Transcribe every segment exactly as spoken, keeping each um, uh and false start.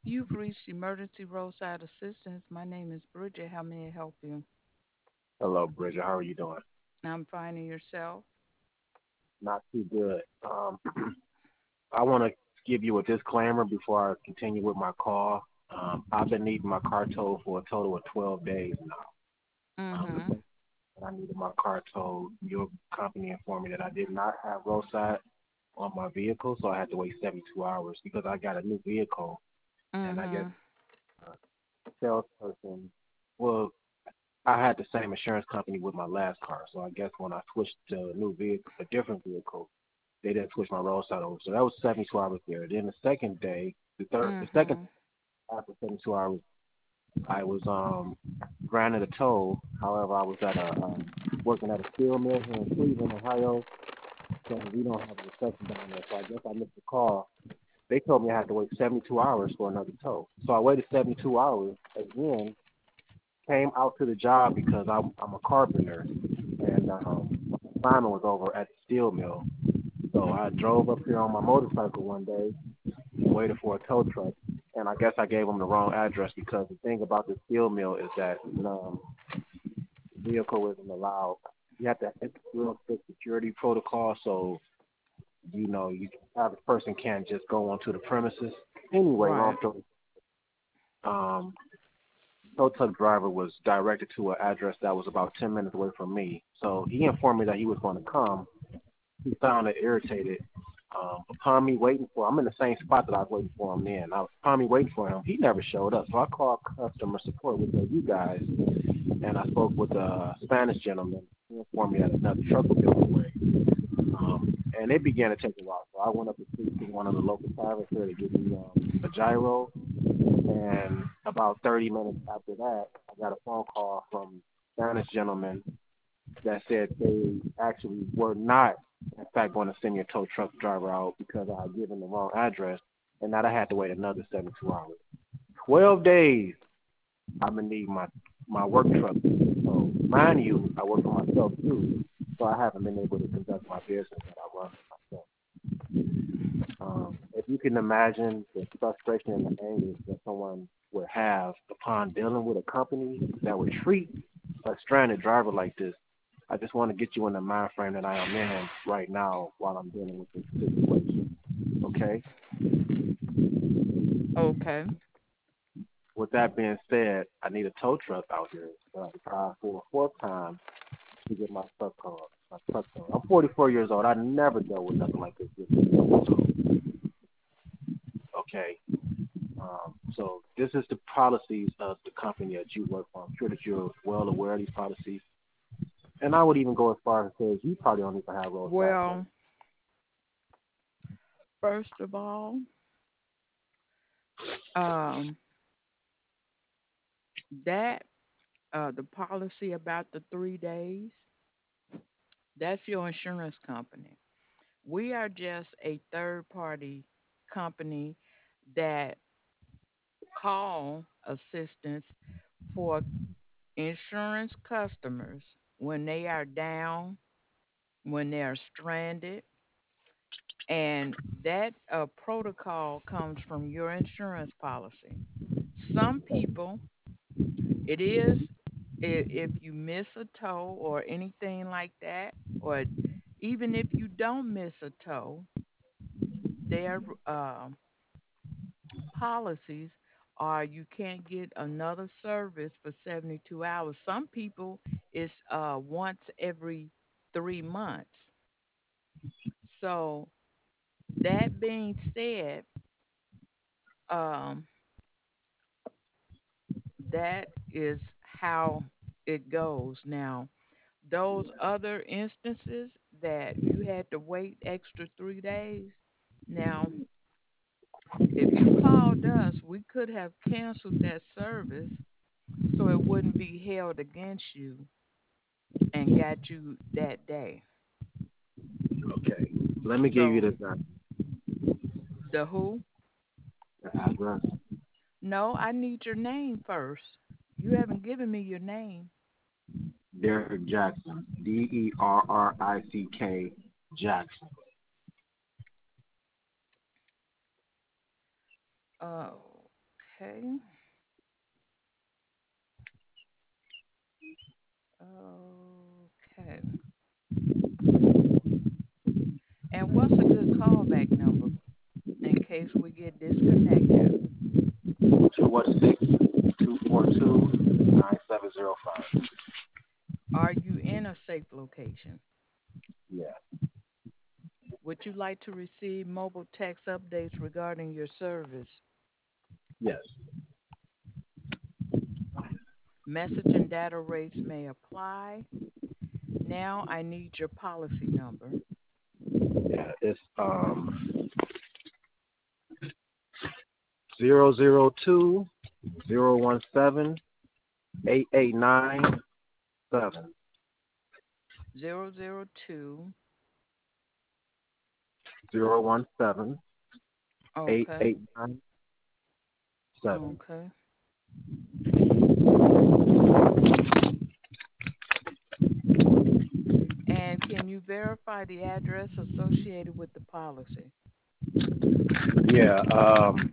You've reached Emergency Roadside Assistance. My name is Bridget. How may I help you? Hello, Bridget. How are you doing? I'm finding yourself. Not too good. Um, I want to give you a disclaimer before I continue with my call. Um, I've been needing my car towed for a total of twelve days now. Um, the Mm-hmm. first time I needed my car towed, your company informed me that I did not have roadside on my vehicle, so I had to wait seventy-two hours because I got a new vehicle, and I guess Mm-hmm. uh, salesperson, well, I had the same insurance company with my last car, so I guess when I switched to a new vehicle, a different vehicle, they didn't switch my roadside over. So that was seventy-two hours there. Then the second day, the third, the second Mm-hmm. after seventy-two hours, I was um granted a tow. However, I was at a um, working at a steel mill here in Cleveland, Ohio, so we don't have a reception down there. So I guess I missed the call. They told me I had to wait seventy-two hours for another tow. So I waited seventy-two hours again, came out to the job because I'm I'm a carpenter, and um, my assignment was over at the steel mill. So I drove up here on my motorcycle one day and waited for a tow truck. And I guess I gave them the wrong address because the thing about the steel mill is that um, the vehicle isn't allowed. You have to have real strict security protocol. So you know, you average person can't just go onto the premises. Anyway, long Right. story. Um, tow truck driver was directed to an address that was about ten minutes away from me. So he informed me that he was going to come. He sounded irritated. Um, upon me waiting for, I'm in the same spot that I was waiting for him then. I, upon me waiting for him, he never showed up. So I called customer support with uh, you guys, and I spoke with a Spanish gentleman. He informed me that another truck was on the way. Um, and it began to take a while. So I went up to speak to one of the local drivers here to give me um, a gyro. And about thirty minutes after that, I got a phone call from a Spanish gentleman that said they actually were not, in fact, going to send your tow truck driver out because I had given the wrong address, and that I had to wait another seventy-two hours. twelve days I've been needing my my work truck. So, mind you, I work for myself too, so I haven't been able to conduct my business that I run for myself. Um, if you can imagine the frustration and the anger that someone would have upon dealing with a company that would treat a stranded driver like this, I just want to get you in the mind frame that I am in right now while I'm dealing with this situation. Okay? Okay. With that being said, I need a tow truck out here that I can try for a fourth time to get my truck called. My truck towed. I'm forty-four years old. I never dealt with nothing like this before. So, okay. Um, so this is the policies of the company that you work for. I'm sure that you're well aware of these policies. And I would even go as far as say you probably don't even have roadside service. Well, first of all, um, that uh, the policy about the three days, that's your insurance company. We are just a third party company that call assistance for insurance customers when they are down, when they are stranded, and that uh, protocol comes from your insurance policy. Some people, it is i- if you miss a toe or anything like that, or even if you don't miss a toe, their uh, policies are you can't get another service for seventy-two hours. Some people it's uh, once every three months. So that being said, um, that is how it goes. Now, those other instances that you had to wait extra three days, now, if you called us, we could have canceled that service so it wouldn't be held against you and got you that day. Okay. Let me give you So, the, uh, the who? the address. No, I need your name first. You haven't given me your name. Derek Jackson. D E R R I C K Jackson. Oh. Okay. Okay. And what's a good callback number in case we get disconnected? two one six, two four two, nine seven zero five. Are you in a safe location? Yeah. Would you like to receive mobile text updates regarding your service? Yes. Message and data rates may apply. Now I need your policy number. Yeah. It's um zero zero two zero one seven eight eight nine seven. Zero zero two. Zero one seven eight Okay. eight nine seven. Okay. And can you verify the address associated with the policy? Yeah. Um,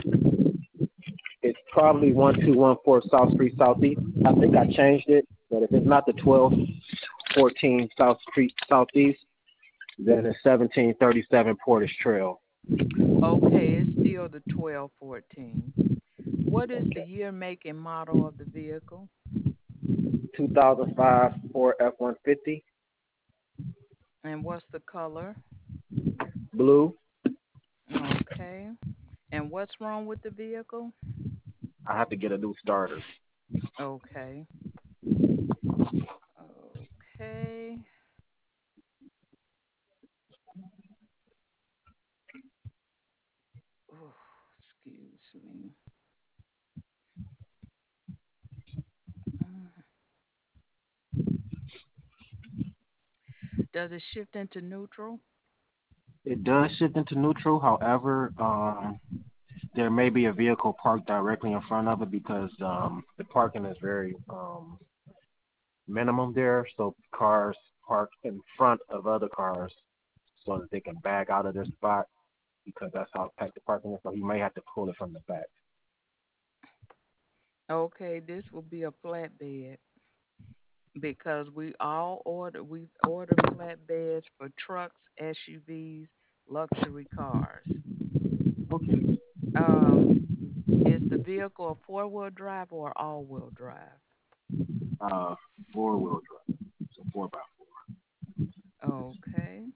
it's probably one two one four South Street Southeast. I think I changed it, but if it's not the twelve fourteen South Street Southeast, then it's seventeen thirty-seven Portage Trail. Okay, it's still the twelve fourteen. What is the Okay. year, make, and model of the vehicle? two thousand five Ford F one fifty And what's the color? blue. Okay. And what's wrong with the vehicle? I have to get a new starter. Okay. Okay. Oh, excuse me. Mm. Does it shift into neutral? It does shift into neutral. However, um, there may be a vehicle parked directly in front of it because um, the parking is very um, minimum there. So cars park in front of other cars so that they can back out of their spot because that's how packed the parking is. So you may have to pull it from the back. Okay, this will be a flatbed because we all order we order flatbeds for trucks, S U Vs, luxury cars. Okay. Um, is the vehicle a four wheel drive or all wheel drive? Uh, four wheel drive. So four by Okay.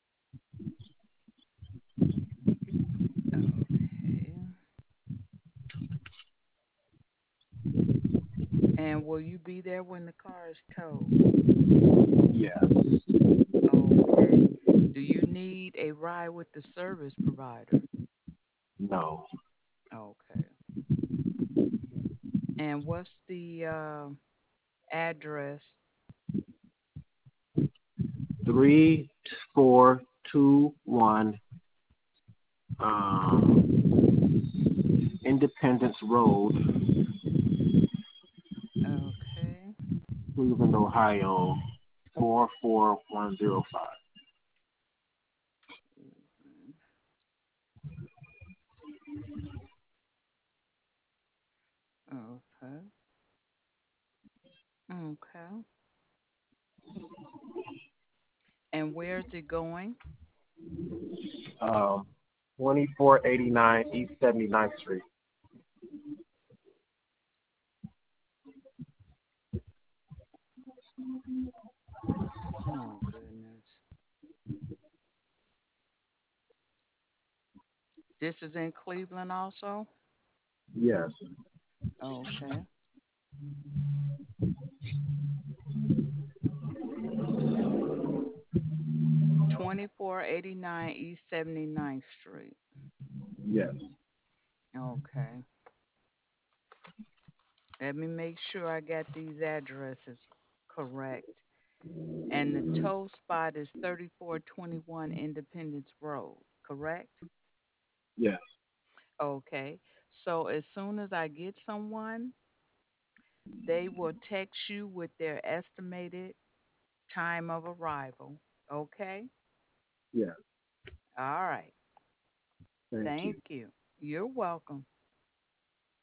Okay. And will you be there when the car is towed? four. Yeah. Okay. Do you need a ride with the service provider? No. Okay. And what's the uh, address? Three four two one um, Independence Road, Okay. Cleveland, Ohio, four four one zero five. Okay. Okay. And where's it going? Um, twenty-four eighty-nine East seventy-ninth Street. Oh, goodness. This is in Cleveland also? Yes. Okay. twenty-four eighty-nine East seventy-ninth Street. Yes. Okay. Let me make sure I got these addresses correct. And the tow spot is thirty-four twenty-one Independence Road, correct? Yes. Okay. So as soon as I get someone, they will text you with their estimated time of arrival. Okay? Yes. All right. Thank you. Thank you. You're welcome.